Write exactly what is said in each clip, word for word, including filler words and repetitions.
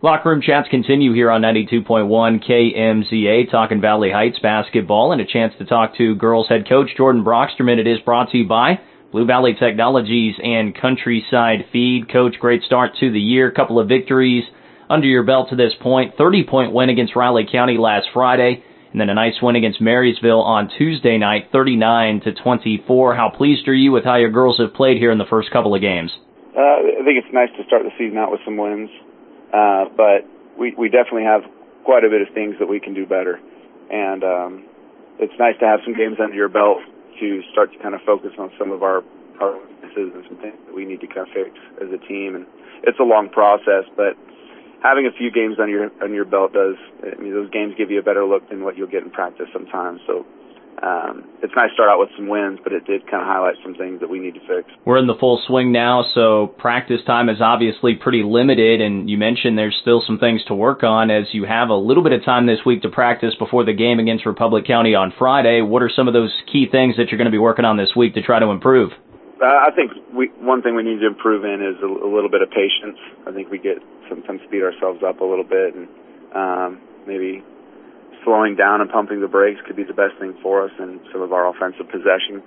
Locker room chats continue here on ninety-two point one K M Z A, talking Valley Heights basketball, and a chance to talk to girls head coach Jordan Brocksterman. It is brought to you by Blue Valley Technologies and Countryside Feed. Coach, great start to the year. Couple of victories under your belt to this point. thirty-point win against Riley County last Friday, and then a nice win against Marysville on Tuesday night, thirty-nine to twenty-four. How pleased are you with how your girls have played here in the first couple of games? Uh, I think it's nice to start the season out with some wins. Uh, but we, we definitely have quite a bit of things that we can do better. And um, it's nice to have some games under your belt to start to kind of focus on some of our, our weaknesses and some things that we need to kind of fix as a team. And it's a long process, but having a few games under your, under your belt does, I mean, those games give you a better look than what you'll get in practice sometimes. So Um, it's nice to start out with some wins, but it did kind of highlight some things that we need to fix. We're in the full swing now, so practice time is obviously pretty limited, and you mentioned there's still some things to work on as you have a little bit of time this week to practice before the game against Republic County on Friday. What are some of those key things that you're going to be working on this week to try to improve? Uh, I think we, one thing we need to improve in is a, a little bit of patience. I think we get sometimes beat ourselves up a little bit, and um, maybe slowing down and pumping the brakes could be the best thing for us in some of our offensive possession.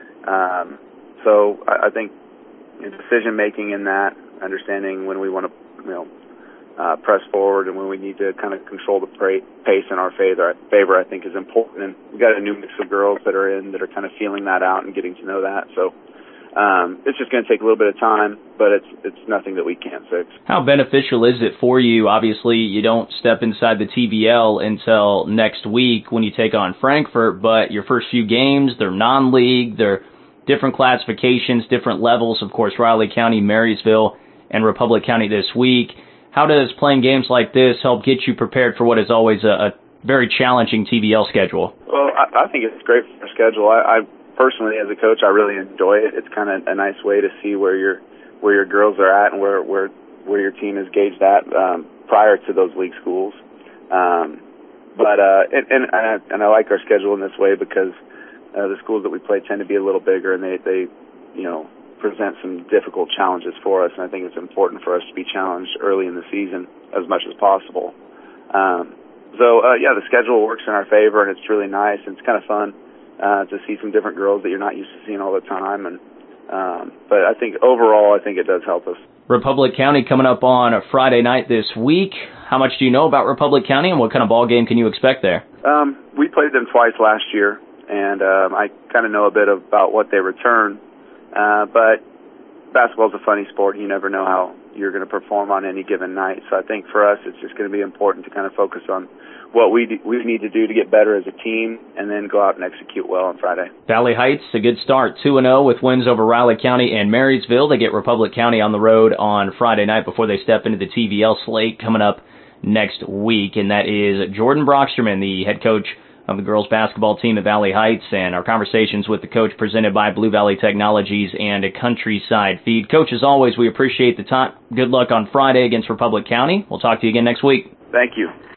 Um, so I, I think decision making in that, understanding when we want to, you know, uh, press forward and when we need to kind of control the pace in our favor, favor, I think is important. And we've got a new mix of girls that are in that are kind of feeling that out and getting to know that. So Um, it's just going to take a little bit of time, but it's it's nothing that we can't fix. How beneficial is it for you? Obviously, you don't step inside the T B L until next week when you take on Frankfort, but your first few games, they're non-league, they're different classifications, different levels. Of course, Riley County, Marysville, and Republic County this week. How does playing games like this help get you prepared for what is always a, a very challenging T B L schedule? Well, I, I think it's great for our schedule. I, I Personally, as a coach, I really enjoy it. It's kind of a nice way to see where your where your girls are at and where where where your team is gauged at um, prior to those league schools. Um, but uh, and and I, and I like our schedule in this way because uh, the schools that we play tend to be a little bigger and they they you know present some difficult challenges for us. And I think it's important for us to be challenged early in the season as much as possible. Um, so uh, yeah, the schedule works in our favor and it's really nice and it's kind of fun. Uh, to see some different girls that you're not used to seeing all the time. And um, but I think overall, I think it does help us. Republic County coming up on a Friday night this week. How much do you know about Republic County, and what kind of ball game can you expect there? Um, we played them twice last year, and um, I kind of know a bit about what they return. Uh, but basketball's a funny sport. You never know how you're going to perform on any given night. So I think for us, it's just going to be important to kind of focus on what we do, we need to do to get better as a team, and then go out and execute well on Friday. Valley Heights, a good start, two and oh with wins over Riley County and Marysville. They get Republic County on the road on Friday night before they step into the T V L slate coming up next week, and that is Jordan Brocksterman, the head coach of the girls basketball team at Valley Heights, and our conversations with the coach presented by Blue Valley Technologies and a Countryside Feed. Coach, as always, we appreciate the time. Good luck on Friday against Republic County. We'll talk to you again next week. Thank you.